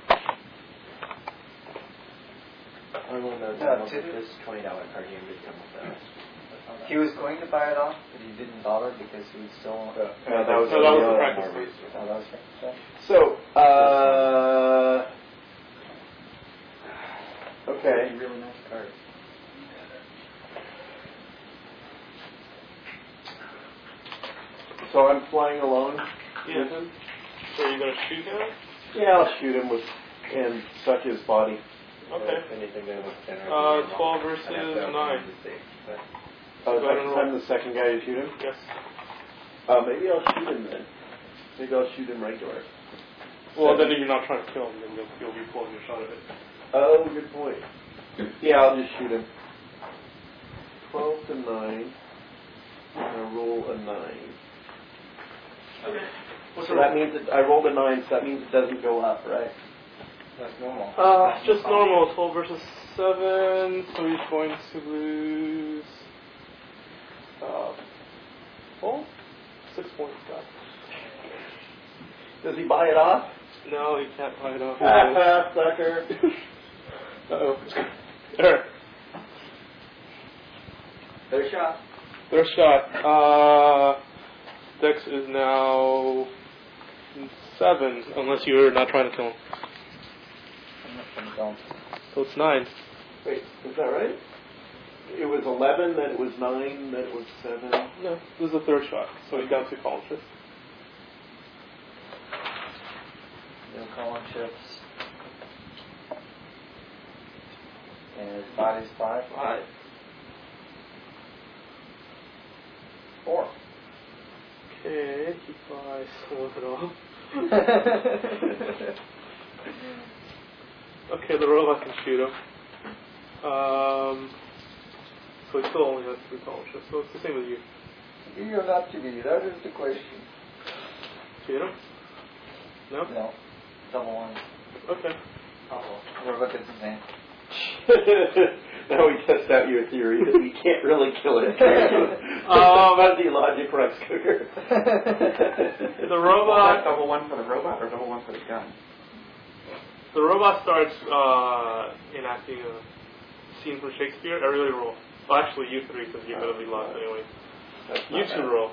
Everyone knows Yeah, that too. this twenty dollar card game did come with that. He was going to buy it off, but he didn't bother because he was still... No, No, that was No, that was the the practice. other one. Oh, that was right. So, uh, okay. Really nice card. So I'm flying alone Yeah. with him. So you're going to shoot him? Yeah, I'll shoot him with and suck his body. Okay. Anything that was generally Uh, normal. twelve versus I'd have to open nine. to see, but- Oh, Go ahead and that's, roll. I'm the second guy to shoot him. Yes. Uh, maybe I'll shoot him then. Maybe I'll shoot him regular. Well, Seven. then if you're not trying to kill him, then you'll, you'll be pulling your shot at it. Oh, good point. Yeah, I'll just shoot him. Twelve to nine. I'm gonna roll a nine. Okay. What's So your that means that I rolled a nine, so that means it doesn't go up, right? That's normal. Uh, just normal. twelve versus seven, so he's going to lose. Uh, oh, six points left. Does he buy it off? No, he can't buy it off. Ah, sucker. Uh oh. Eric, Third shot. third shot. Uh, Dex is now seven, unless you're not trying to kill him. I'm not going to go. So it's nine. Wait, is that right? It was eleven, then it was nine, then it was seven. No, this is the third shot, so he's down two column shifts. No column shifts. his body's five. Five. Four. Okay, he buys one it off. Okay, the robot can shoot him. Um, so he still only has three fellowships, so it's the same as you. Be or not to be, that is the question. Shoot him? No? No. Double one. Okay. Uh-oh. We're looking at the name. Now we test out your theory that we can't really kill it. Um, Fuzzy logic rice cooker. The robot, double one for the robot or double one for the gun? the robot starts uh, enacting a scene from Shakespeare. Everybody roll. Well, actually, you three, because you're going to be lost anyway. You two roll.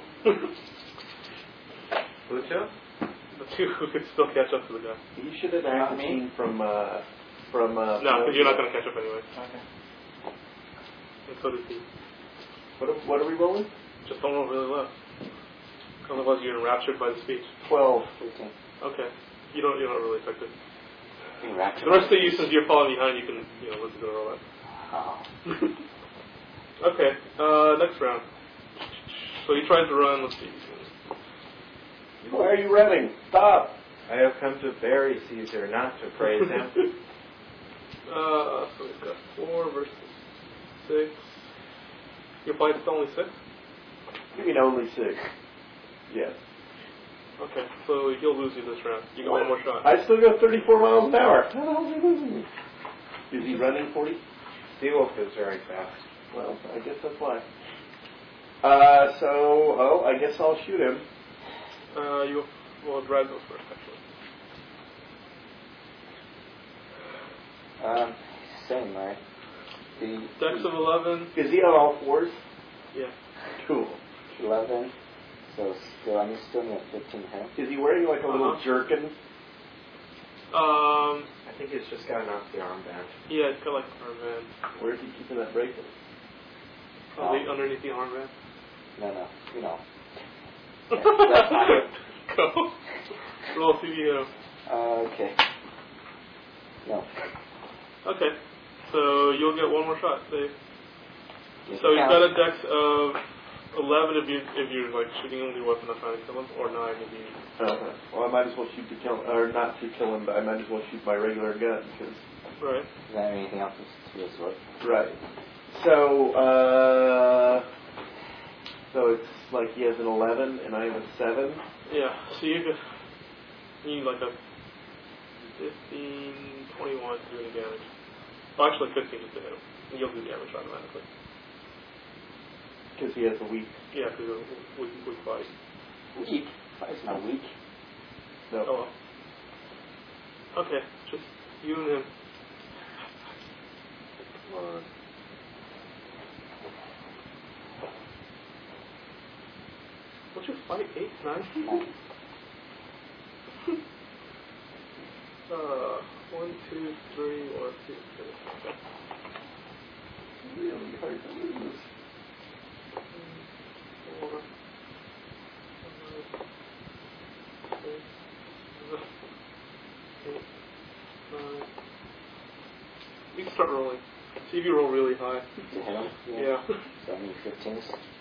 Who two? The two who could still catch up to the guy. You should have act the scene from uh, from. Uh, No, because you're not going to catch up anyway. Okay. And so does he. What are, what are we rolling? Just don't roll really low. Otherwise, you're enraptured by the speech. Twelve. fifteen. Okay. You don't. You're not really affected. Enraptured. The rest of you, since you're falling behind, you can, you know, listen to the robot. Oh. Okay. Uh, next round. So he tries to run. Let's see. Why are you running? Stop. I have come to bury Caesar, not to praise him. Uh, so we've got four versus six. Your fight's only six? You mean only six? Yes. Okay, so he'll lose you this round. You got one more shot. I still go thirty-four miles an hour. How the hell is he losing me? Is he running forty? Seawolf is very fast. Well, I guess that's why. Uh, so, oh, I guess I'll shoot him. Uh, you, well, Brad goes first, actually. Um, same, right? The Dex of eleven. Is he on all fours? Yeah. Cool. eleven. So still, I mean, still need a fifteen hit. Is he wearing like a little Uh-huh. jerkin? Um, I think he's just gotten off the armband. yeah, it's got like an armband. Where is he keeping that bracelet? Probably Oh. underneath the armband. No, no, you know. Go. Roll C V O. Uh, okay. No. Okay. So you'll get one more shot, Dave. Yes, So you've count. got a dex of eleven if you if you're like shooting him with your weapon, not trying to kill him, or nine if you. Uh-huh. Well, I might as well shoot to kill, or not to kill him, but I might as well shoot my regular gun because. Right. Is there anything else to his work? Right. So, uh, so it's like he has an eleven and I have a seven. Yeah. So you just need like a fifteen, twenty-one to do any damage. Well, actually fifteen just to hit him. And you'll do damage automatically. Because he has a weak. Yeah, because of a weak, weak body. Weak. It's not weak. No. Oh well. Okay, just you and him. Come on. What's your fight? Eight, nine people? uh, one, two, three, one, two, three. Okay. Really hard to lose. Four, five, six, seven, eight, nine. You can start rolling. See if you roll really high. To hit him? Yeah. So I need fifteens.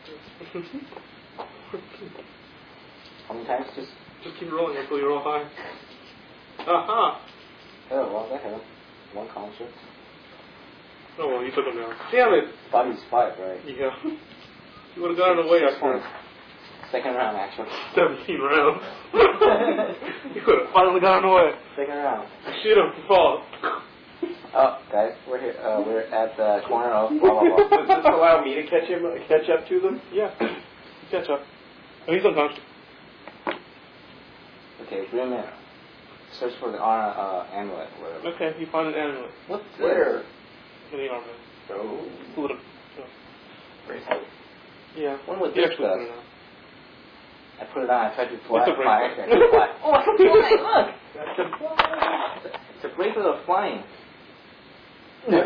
How many times? Just. Just keep rolling until you roll high. Aha! Oh, well, that hit him. One construct. Oh well, you took him down. Damn it! Body's five, right? Yeah. You would have gotten away Six after points. Second round, actually. seventeen rounds. You could have finally gotten away. Second round. Shoot him, he falls. Oh, guys, we're here. Uh, we're at the corner of blah blah blah. Does this allow me to catch him, catch up to them? Yeah. Catch up. Oh, he's unconscious. Okay, Grim Man. Search for the honor uh, amulet, whatever. Okay, you find an amulet. What's Where? In the armor. Oh. Pull it up. No. Bracelet. Yeah. One with You this actually does. put it on. I put it on. I tried to fly. It's a fly. bracelet. fly. Oh, I can fly! Look, I can fly. It's a bracelet of flying. Why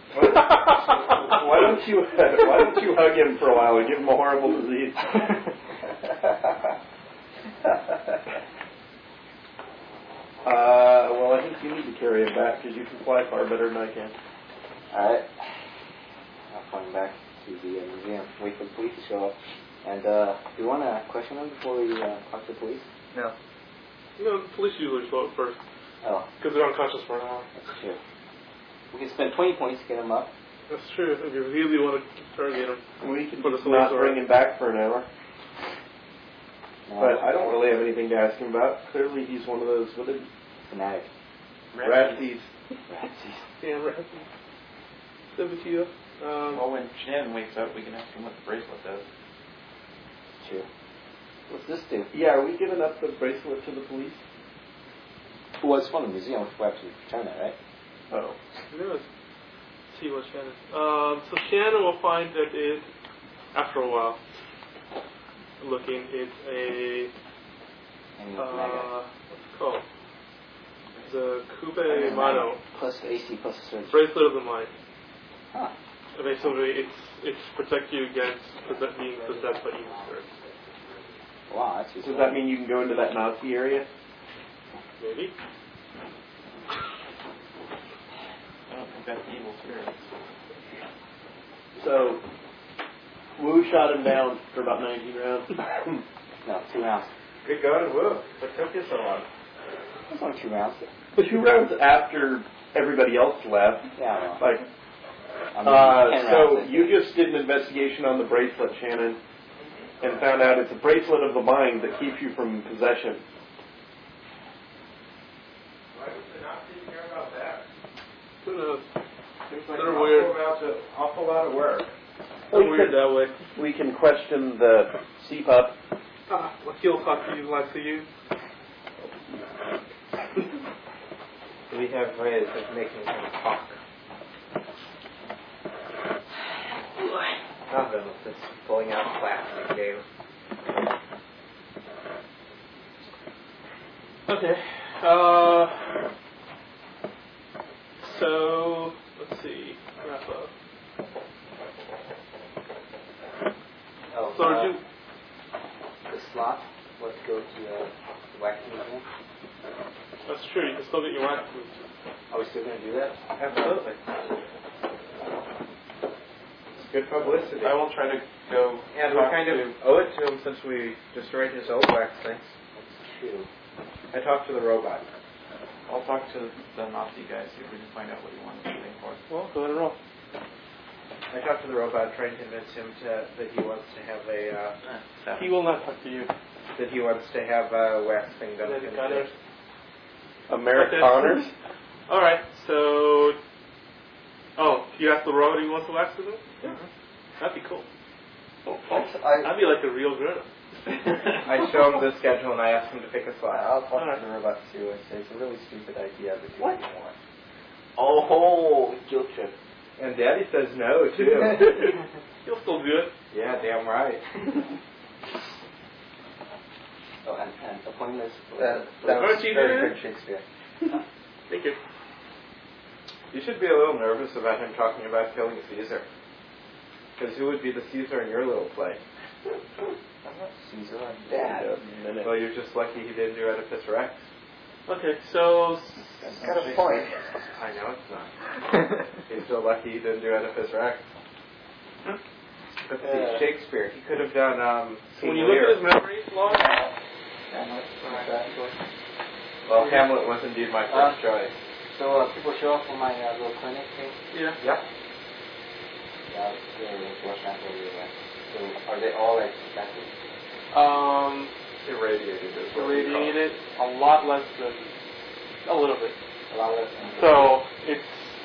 don't you Why don't you hug him for a while and give him a horrible disease? uh, well, I think you need to carry him back because you can fly far better than I can. Alright. I'm going back to the uh, museum. Wait for the police to show up. And uh, do you want to question them before we uh, talk to the police? No. No, the police usually show up first. Oh. Because they're unconscious for an hour. That's true. We can spend twenty points to get them up. That's true. If you really want to interrogate them. We can For the just not police bring him back for an hour. No, But I don't really have anything to ask him about. Clearly, he's one of those what is Fanatic. Ratsies. Ratsies. Yeah, right. Seventy. Um, Well, when Shannon wakes up, we can ask him what the bracelet does. True. What's this do? Yeah, are we giving up the bracelet to the police? Well, it's from the museum. We'll have to return that, right? Oh. Let's see what Shannon. Um, so Shannon will find that it, after a while, looking, it's a And uh, what's it called? The Kube Mano plus A C plus a surge. bracelet of the mind. Huh. Basically, it's it's protect you against possess- being possessed by evil spirits. Wow, that's useful. Does that mean you can go into that Nazi area? Maybe. I don't think that's evil spirits. So, Wu shot him down for about nineteen rounds. No, two rounds. Good going, Woo. What took you so long? That's only two rounds. But two rounds after everybody else left. Yeah, well. Like, I mean, uh, ten so rounds. you just did an investigation on the bracelet, Shannon, and found out it's a bracelet of the mind that keeps you from possession. Why would the Nazis care about that? Who knows? Seems like They're an weird. awful amount of, awful lot of work. They're We weird could- that way. We can question the C P U P. Ah, well, he'll talk to you like to you. We have ways of making him talk. Nothing, it's just pulling out plastic game. Okay. Uh, so let's see. Wrap up. Oh, So uh, you, the slot. Let's go to uh, the wax museum. that's true. You can still get your wax moved. Are we still going to do that? Absolutely. It's good publicity. I will try to go. And we talk kind of to- owe it to him since we destroyed his old wax things. That's true. I talked to the robot. I'll talk to the Nazi guy, see if we can find out what he wants to pay for. Well, go ahead and roll. I talked to the robot, trying to convince him to, that he wants to have a uh, He will not talk to you. that he wants to have a wax thing done. Then to him. got it. Amerikaners? All right. So, oh, you asked the robot if he wants to wax with him? Mhm. That'd be cool. Oh, folks, I, That'd be like a real grown-up. I show him the schedule and I ask him to pick a slot. I'll talk Alright. to the robot too. I say it's a really stupid idea, but do What? what you want. Oh, guilt trip. And Daddy says no too. He'll still do it. Yeah, damn right. Oh, and, and appointments. That- that was very good Shakespeare. Thank you. You should be a little nervous about him talking about killing Caesar. Because who would be the Caesar in your little play? I'm not Caesar, I'm Dad. Well, you're just lucky he didn't do Oedipus Rex. Okay, so Got a point. I know it's not. He's still lucky he didn't do Oedipus Rex. Let's see, Uh, Shakespeare. He could have done um, when King you look Lear. at his memory log, Well, Hamlet was indeed my first choice. So uh, people show up for my uh, little clinic thing. yeah. Yep. Yeah, it's Rush Apple, yeah. So are they all like infected? Um, Irradiated is what we call it. irradiated a lot less than a little bit. A lot less. So it's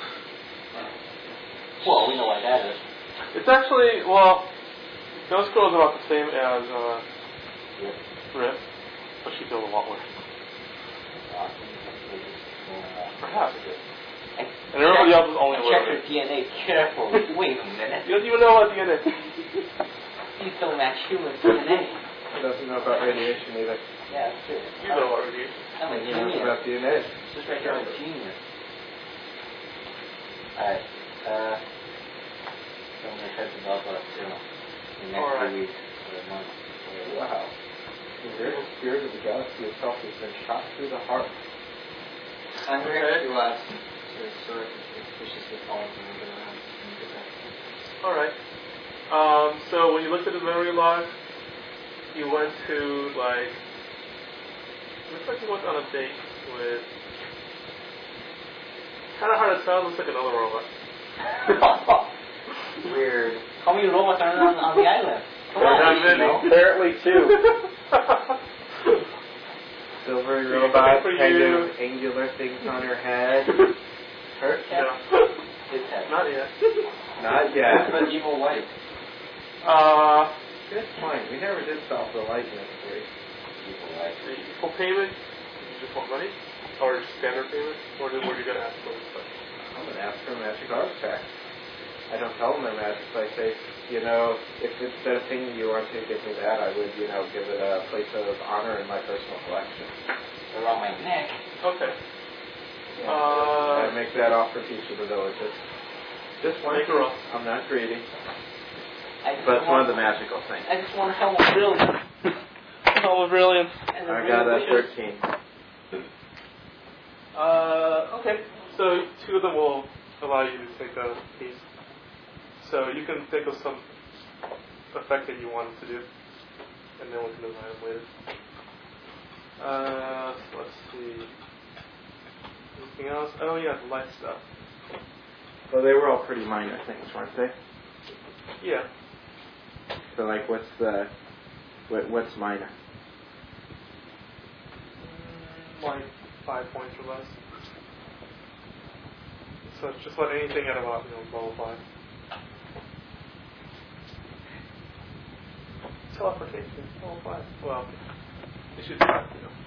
Well, we know what that is. it's actually well, Ghost Girl is about the same as uh, Yeah. Rip, but she feels a lot worse. Awesome. Perhaps. And And everybody else is only a check little your bit. D N A carefully. Wait a minute. You don't even know what D N A. These don't match human D N A. He doesn't know about radiation either. Yeah, that's true. You know what radiation. I'm a He knows genius. about D N A. Just right there, I'm a genius. Alright. Uh, so I'm going to try to develop a serum in the next All right. few weeks or a month. Or Wow. The very spirit of the galaxy itself has been shot through the heart. I'm here Okay. to uh, to sort it's just with all of them moving around. All right. Um, so when you looked at the memory log, you went to like. Looks like you went on a date with. Kind of hard to tell. Looks like another robot. Weird. How many robots are on, on the island? Come Not on, many. you know. Apparently two. Silvery Good robot, for kind you. of angular things on her head. Her cat? No. His head. Not yet. Not yet. The evil wife. Uh, Good point. We never did solve the light mystery. Evil wife. the equal payment. You just want money, or standard payment, or were you gonna ask for this stuff? I'm going to ask for a magic artifact. I don't tell them they're magic, so I say, you know, if instead of paying you want to give me that, I would, you know, give it a place of honor in my personal collection. Around my neck. Okay. Yeah. Uh, I make that offer to each of the villages. Just one Make a roll. I'm not greedy. I just But it's one want, of the magical things. I just want to help a brilliant. Oh, brilliant. And a I got a brilliant wishes. thirteen. Uh, okay. So two of them will allow you to take a piece. So you can think of some effect that you wanted to do, and then we can design them later. Uh, so let's see. Anything else? Oh yeah, the light stuff. Well, they were all pretty minor things, weren't they? Yeah. So, like, what's the, what, what's minor? Mm, like five points or less. So just let anything at about, you know, level five. Teleportation, level five. Well, it should be five, you know.